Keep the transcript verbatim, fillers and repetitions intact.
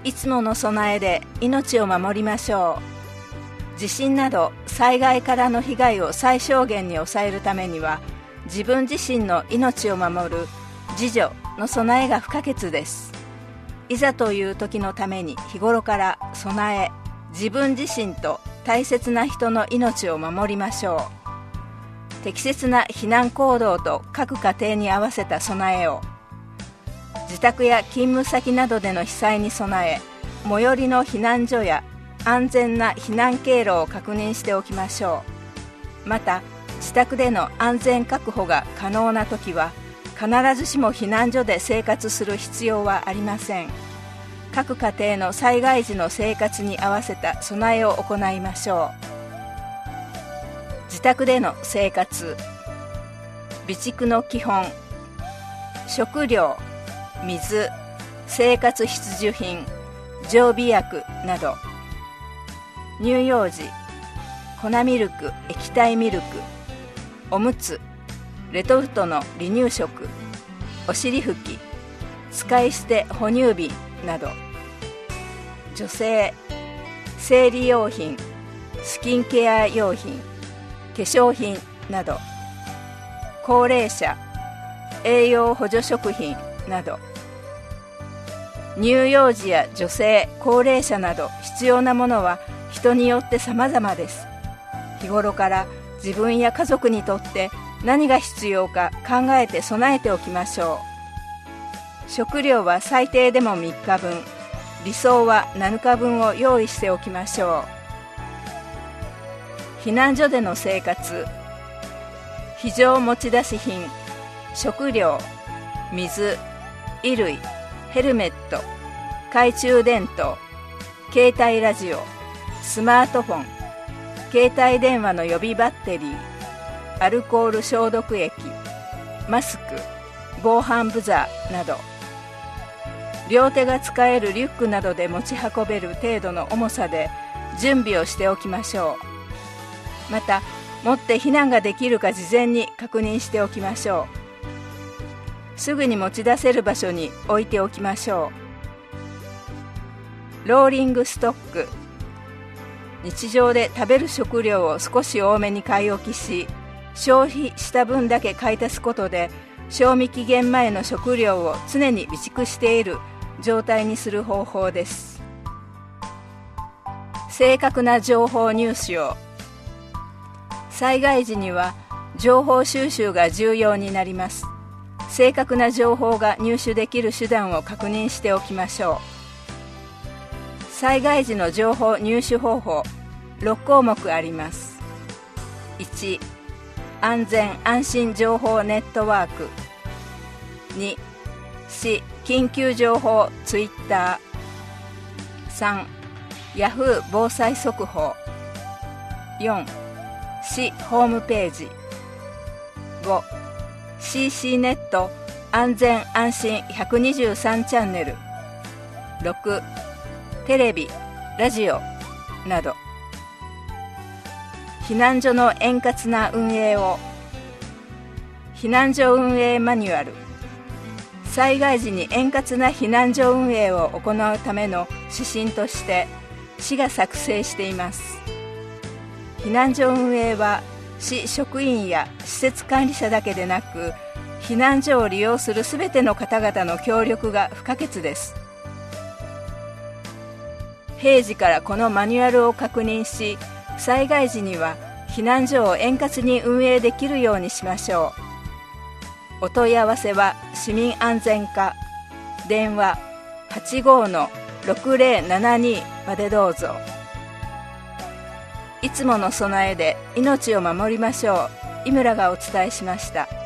いつもの備えで命を守りましょう。地震など災害からの被害を最小限に抑えるためには、自分自身の命を守る自助の備えが不可欠です。いざという時のために日頃から備え、自分自身と大切な人の命を守りましょう。適切な避難行動と各家庭に合わせた備えを、自宅や勤務先などでの被災に備え、最寄りの避難所や安全な避難経路を確認しておきましょう。また、自宅での安全確保が可能なときは、必ずしも避難所で生活する必要はありません。各家庭の災害時の生活に合わせた備えを行いましょう。自宅での生活、備蓄の基本、食料、水、生活必需品、常備薬など、乳幼児、粉ミルク、液体ミルク、おむつ、レトルトの離乳食、お尻拭き、使い捨て哺乳瓶など、女性、生理用品、スキンケア用品、化粧品など、高齢者、栄養補助食品など、乳幼児や女性、高齢者など必要なものは人によって様々です。日頃から自分や家族にとって何が必要か考えて備えておきましょう。食料は最低でもみっかぶん、理想はなのかぶんを用意しておきましょう。避難所での生活、非常持ち出し品、食料、水、衣類、ヘルメット、懐中電灯、携帯ラジオ、スマートフォン、携帯電話の予備バッテリー、アルコール消毒液、マスク、防犯ブザーなど、両手が使えるリュックなどで持ち運べる程度の重さで準備をしておきましょう。また、持って避難ができるか事前に確認しておきましょう。すぐに持ち出せる場所に置いておきましょう。ローリングストック、日常で食べる食料を少し多めに買い置きし、消費した分だけ買い足すことで、賞味期限前の食料を常に備蓄している状態にする方法です。正確な情報入手を、災害時には情報収集が重要になります。正確な情報が入手できる手段を確認しておきましょう。災害時の情報入手方法、ろくこうもくあります。いち、安全安心情報ネットワーク。に、市緊急情報ツイッター。さん、ヤフー防災速報。よん、市ホームページ。ご、シーシー ネット安全安心ひゃくにじゅうさんチャンネル。ろく、テレビ、ラジオなど。避難所の円滑な運営を。避難所運営マニュアル。災害時に円滑な避難所運営を行うための指針として市が作成しています。避難所運営は市職員や施設管理者だけでなく、避難所を利用するすべての方々の協力が不可欠です。平時からこのマニュアルを確認し、災害時には避難所を円滑に運営できるようにしましょう。お問い合わせは市民安全課、電話 はちごーのろくぜろななに までどうぞ。いつもの備えで命を守りましょう。井村がお伝えしました。